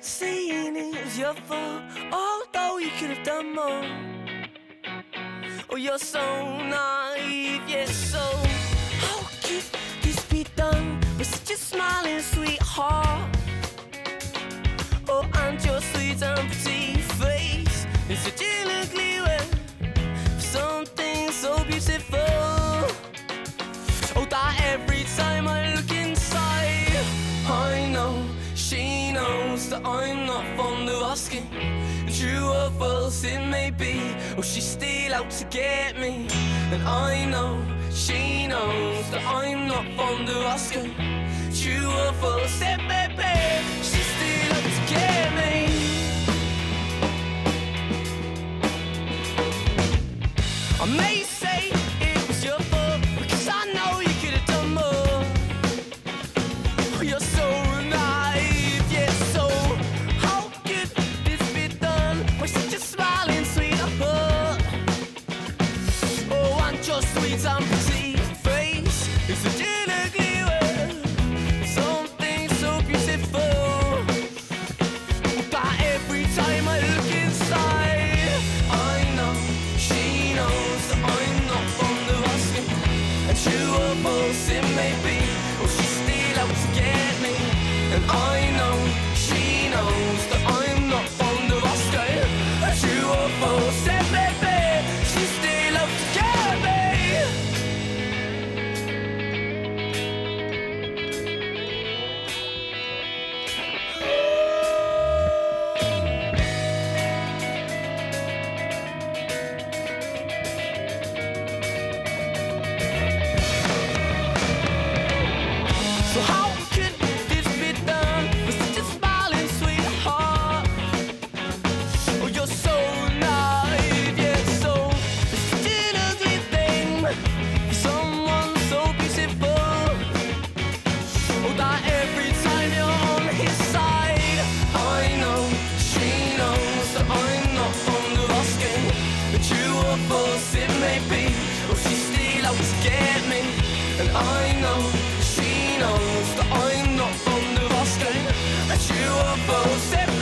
saying it was your fault, although you could have done more. Oh, you're so naive, yes, so how could this be done with such a smiling sweetheart? Oh, and your sweet and pretty face is such an ugly way for something so beautiful. Oh, that every time I look inside, I know she knows that I'm not fond of asking. True or false it may be, oh, she's still out to get me. And I know she knows that I'm not fond of asking. True or false it may be, she's still out to get me. I may say it was your fault, because I know you could have done more. Oh, you're so naive, yeah, so how could this be done with such a smiling sweetheart? Oh, and your sweet and pretty face is such an ugly way, something so beautiful. But every time I look inside, I know she knows that I'm not fond of asking. And true or false it may be, oh, she's still out to get me. And I know she knows that I'm not fond of asking. And true or false it may be, she's still out to get me. So how could this be done with such a smiling sweetheart? Oh, you're so naive, yeah, so it's such an ugly thing for someone so beautiful. Oh, that every time you're on his side, I know she knows that I'm not fond of asking. But true or false it may be, oh, she's still out to get me. And I know she knows that I'm not fond of asking. And true or false it